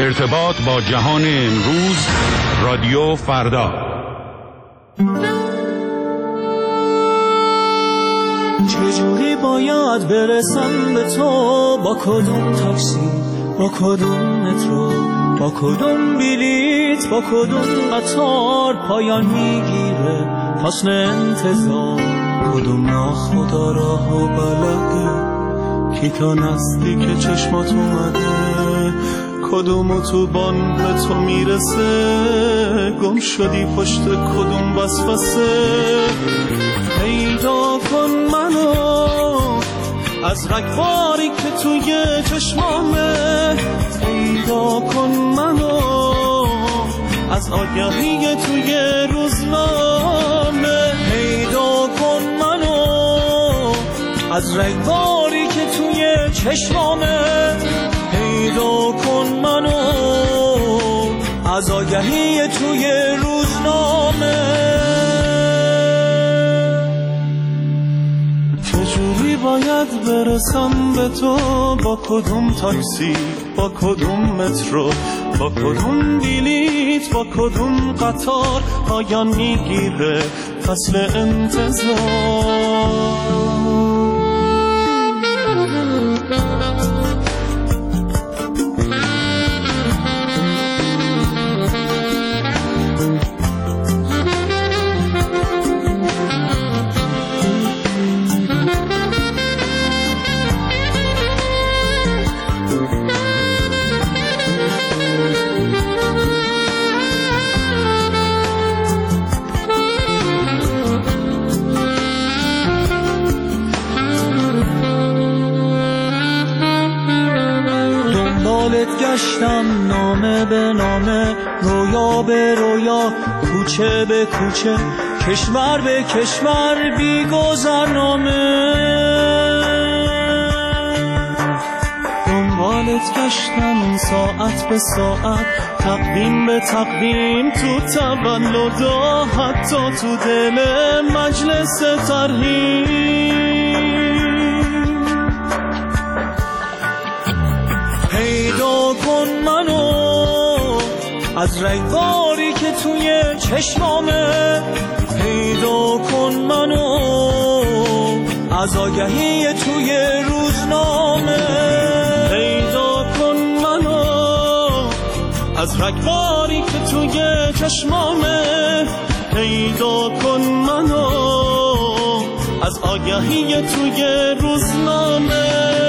ارتباط با جهان امروز، رادیو فردا. چجوری باید برسم به تو؟ با کدوم تاکسی، با کدوم مترو، با کدوم بلیت، با کدوم قطار پایان میگیره فصل انتظار؟ کدوم ناخدا راهو بلده کی تا نزدیک چشمات اومده؟ کدوم اتوبان به تو میرسه؟ گم شدی پشت کدوم وسوسه؟ پیدا کن منو از رگباری که توی چشمامه، پیدا کن منو از آگهی توی روزنامه، پیدا کن منو از رگباری که توی چشمامه، پیدا کن منو از آگهی توی روزنامه. چجوری باید برسم به تو؟ با کدوم تاکسی، با کدوم مترو، با کدوم بلیت، با کدوم قطار پایان میگیره فصل انتظار؟ گشتم نامه به نامه، رویا به رویا، کوچه به کوچه، کشور به کشور، بی گذرنامه. دنبالت گشتم ساعت به ساعت، تقویم به تقویم، تو تولدا، حتی تو دل مجلس ترحیم. پیدا کن منو از رگباری که توی چشمامه، پیدا کن منو از آگهی توی روزنامه، پیدا کن منو از رگباری که توی چشمامه، پیدا کن منو از آگهی توی روزنامه.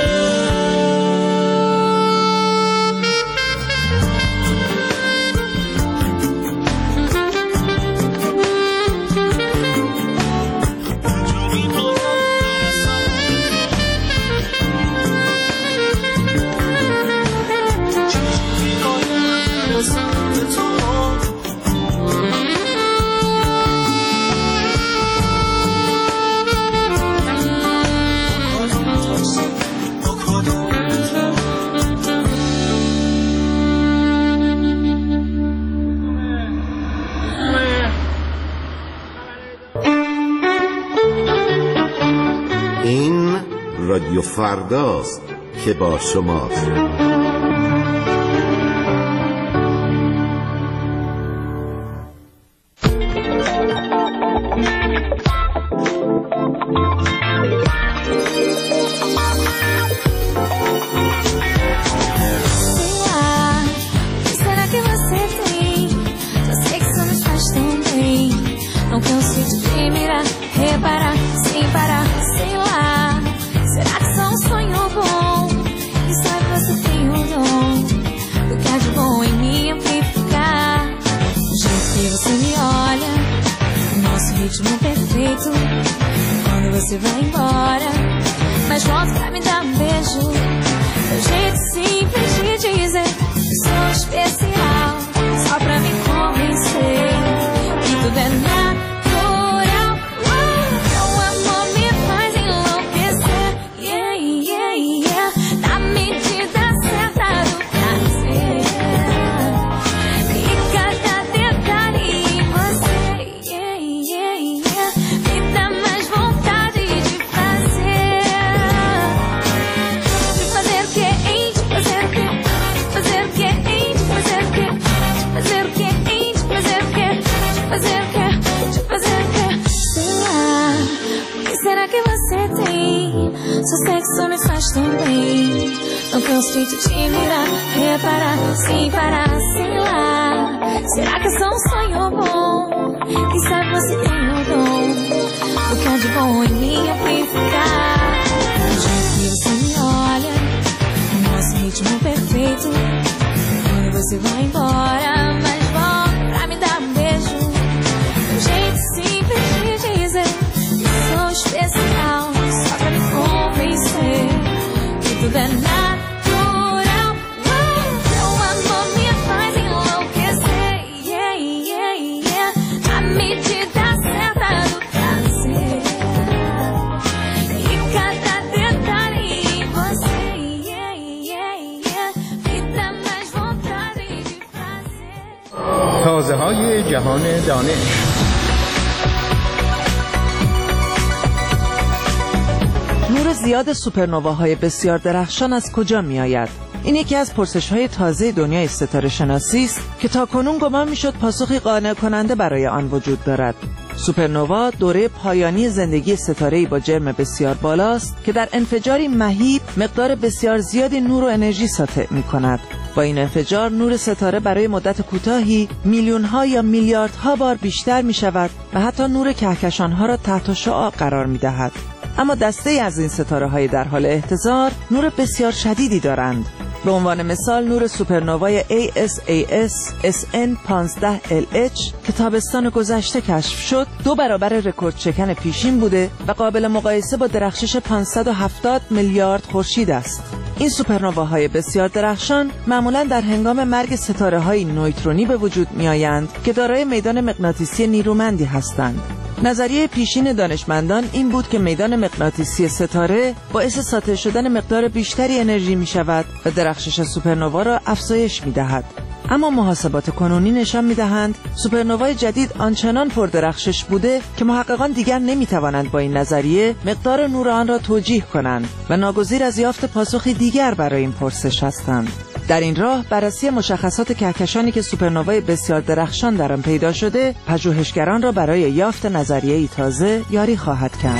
این رادیو فرداست که با شماست. Você vai embora, mas volta pra me dar beijo. Meu jeito simples de dizer que sou especial, só pra me convencer que tudo é natural. Meu amor me faz enlouquecer, yeah, yeah, yeah. Na medida certa do prazer, e cada detalhe em você, yeah, yeah, yeah. Me dá mais vontade de fazer o que? Em de fazer não canso de te mirar, reparar, sim, parar, sei lá. Será que é só um sonho bom? Quem sabe você tem o dom do que há de bom em mim amplificar. Do jeito que você me olha, o nosso ritmo perfeito. Quando você vai embora, mas volta pra me dar um beijo. Do jeito simples de dizer que sou especial, só pra me convencer que tudo é natural. Seu amor me faz enlouquecer, yeah, yeah, yeah. A medida certa do prazer e cada detalhe em você, yeah, yeah, yeah. Me dá mais vontade de fazer. تازه‌های جهان دانش. نور زیاد سوپرنواهای بسیار درخشان از کجا می آید؟ این یکی از پرسش‌های تازه دنیای ستاره شناسی است که تاکنون گمان می‌شد پاسخی قانع کننده برای آن وجود دارد. سوپرنوا دوره پایانی زندگی ستاره‌ای با جرم بسیار بالاست که در انفجاری مهیب مقدار بسیار زیادی نور و انرژی ساطع می‌کند. با این انفجار نور ستاره برای مدت کوتاهی میلیون‌ها یا میلیاردها بار بیشتر می‌شود و حتی نور کهکشان‌ها را تحت شعاع قرار می‌دهد. اما دسته‌ای از این ستاره‌های در حال اهتزار نور بسیار شدیدی دارند. به عنوان مثال نور سوپرنوای ASAS SN15LH که تابستان گذشته کشف شد 2 برابر رکورد شکن پیشین بوده و قابل مقایسه با درخشش 570 میلیارد خورشید است. این سوپرنواهای بسیار درخشان معمولاً در هنگام مرگ ستاره‌های نویترونی به وجود می‌آیند که دارای میدان مغناطیسی نیرومندی هستند. نظریه پیشین دانشمندان این بود که میدان مغناطیسی ستاره باعث ساطع شدن مقدار بیشتری انرژی می شود و درخشش سوپرنوا را افزایش می دهد. اما محاسبات کنونی نشان می دهند سوپرنوای جدید آنچنان پردرخشش بوده که محققان دیگر نمی توانند با این نظریه مقدار نور آن را توجیه کنند و ناگزیر از یافت پاسخی دیگر برای این پرسش هستند. در این راه بررسی مشخصات کهکشانی که سوپرنوای بسیار درخشان در آن پیدا شده پژوهشگران را برای یافت نظریه‌ای تازه یاری خواهد کرد.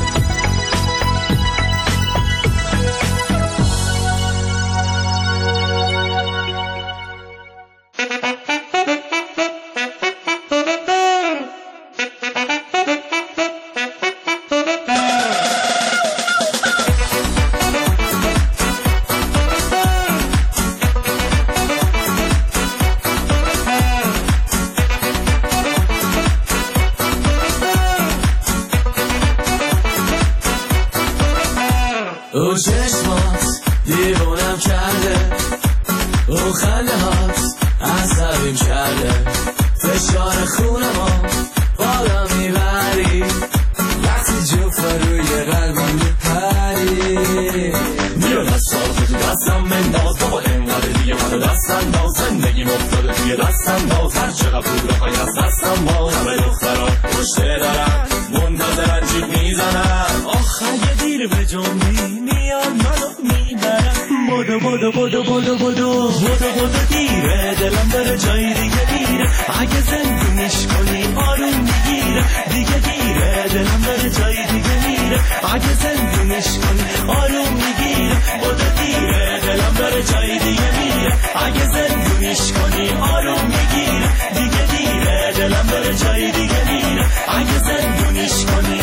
او چشمات دیوانم کرده، او خنده هات عصبیم کرده، فشار خونمو بالا میبری وقتی جفت روی قلبم میپری. بیا دستاتو تو دستم بنداز بابا انقدر دیگه منو دست انداز، زندگیم افتاده توی دست انداز، هر چقدر پول بخوای از دستم باز. همه دخترها پشته دارن منتظرن جیب میزنن، آخه یه دیر به جنبی میان منو میبرن. بدو بدو بدو بدو بدو بدو بدو دیره، دلم داره جای دیگه دیره، اگه زندونیش کنی آروم میگیره. دیگه دیره دلم داره جای دیگه میره، اگه زندونیش کنی آروم میگیره. بدو دیره دلم داره جای دیگه میره، اگه زندونیش کنی آروم میگیره. دیگه دیره دلم داره جای دیگه میره، اگه زندونیش کنی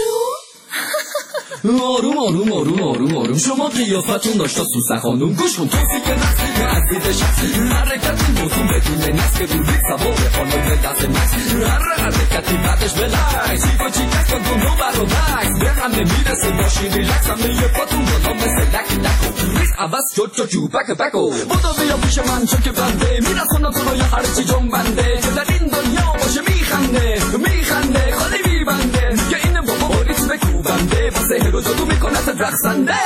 آروم آروم آروم آروم آروم شما قیافتون داشتا سوسن خانوم گوش کن توصیف نفس از دید شخص حرکتی موضوع بدون نفس که بودید سوار خانم دست نفس هر حرکتی بعدش بلکس چیکا چیکس کن دونو بر و بکس به همه میرسه باشی ریلکس همه یه پاتون بالا مثل لکی لکو ریس عوض شد جو بک بکو بودو بیا پیش من چون که بنده میرسونم تو رو یه هرچی جون بنده که در این دنیا باشه میخنده خالی میبنده که این بابا ریتم کوبنده واسه هرو جادو میکنه رقصنده.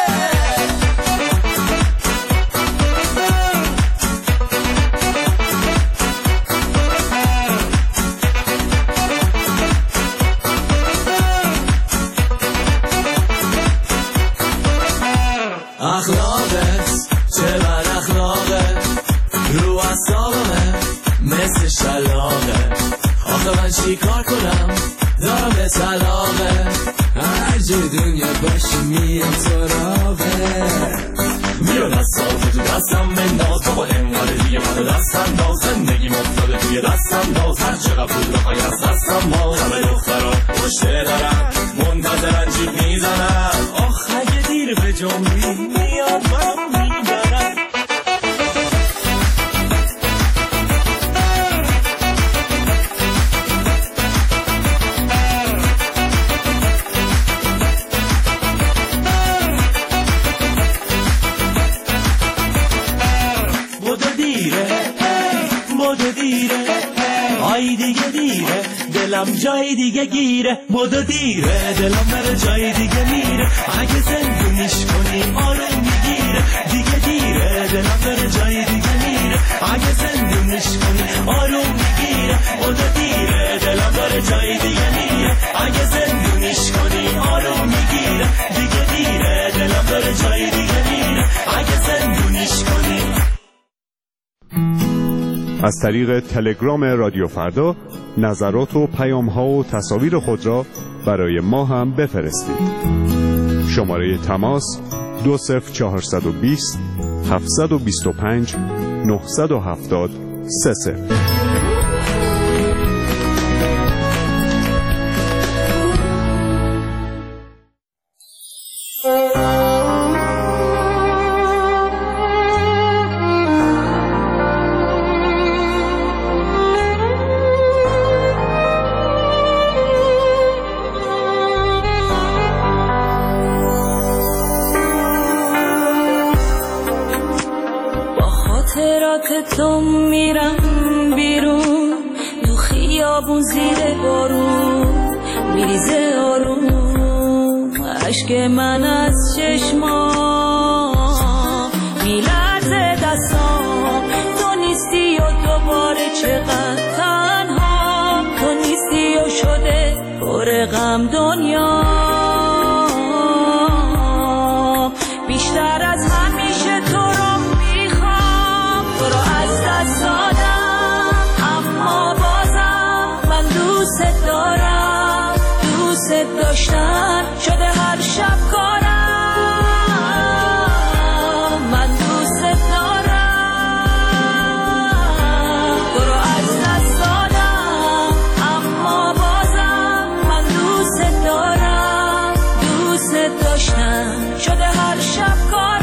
اخلاقت چه بد اخلاقه، رو اعصابمه مثل شلاقه. آخه من چی کار کنم دارم به طلاقه، هر جای دنیا باشی میرم سراغه. بیا دستا دستم بنداز بابا انقدر دیگه منو دستم داز زندگی مفتاده توی دستم داز هر چقدر پول بخوای از دستم باز همه دخترا پشت دارن منتظرن جیب میزنن آخ اگه دیر به جنبی میاد منو میبرن آی دیگه دیره دلم جای دیگه گیره بدو دیره دلم بره جای دیگه میره اگه زندونیش کنی آروم میگیره دیگه دیره دلم بره جای دیگه میره اگه زندونیش کنی آروم میگیره بدو دیره دلم بره جای دیگه میره اگه زندونیش کنی آروم میگیره دیگه دیره دلم بره جای دیگه میره اگه زندونیش کنی. از طریق تلگرام رادیو فردا نظرات و پیام‌ها و تصاویر خود را برای ما هم بفرستید. شماره تماس 20420 725 970 30. تو میرم بیرون تو خیابون زیر بارون میریزه آروم عشق من از چشمام میلرزه دستام تو نیستی و دوباره چقدر تنها تو نیستی و شده پر غم دنیا بیشتر از همیشه تو رو اما بازم من دوست دارم دوست داشتن شده هر شب کارم من دوست دارم تو رو از دست دادم اما بازم من دوست دارم دوست داشتن شده هر شب کارم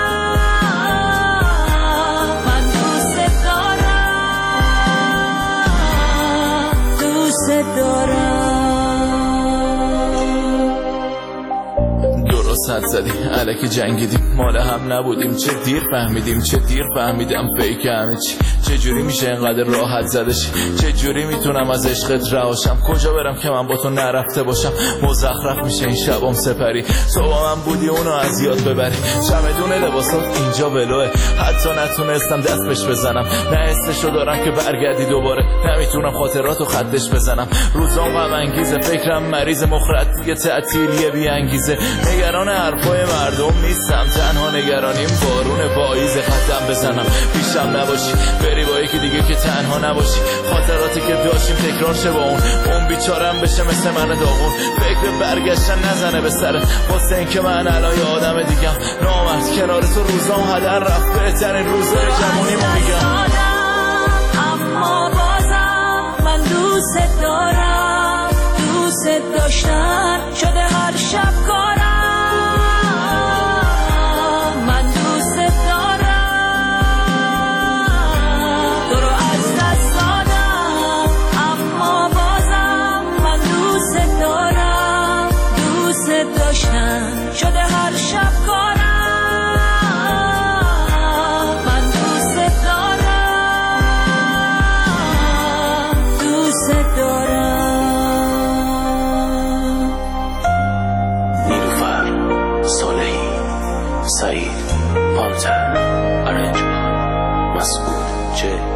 درست زدی الکی جنگیدیم مال هم نبودیم چه دیر فهمیدیم چه دیر فهمیدم فیک همه چی چه جوری میشه اینقدر راحت زدش چه جوری میتونم از عشقت رهاشم کجا برم که من با تو نرفته باشم مزخرف میشه این شبام سپری تو با من بودی اونو از یاد ببری چمدون لباسات اینجا ولوه حتی نتونستم دست بهش بزنم نه حسشو دارم که برگردی دوباره نمیتونم خاطراتو خدش بزنم روزام غم انگیزه فکرم مریض مخرط دیگه تعطیلیه بی انگیزه نگران حرفای مردم نیستم تنها نگرانیم بارون پاییز خطم بزنم پیشم نباشی بری با یکی دیگه که تنها نباشی خاطراتی که داشتیم تکرار شه با اون بیچارم بشه مثل من داغون فکر برگشتن نزنه به سرت واسه این که من الان یه آدم دیگم نامرد کنار تو روزام هدر رفت بهترین روزای جوونیمو میگم اما بازم من دوست دارم دوست داشتن شده هر شب کارم من دوست دارم تو رو از دست دادم اما بازم من دوست دارم دوست داشتن شده هر شب کارم من دوست دارم دوست دارم نیلوفر صالحی سعید پانتر ارنجبان مسعود چه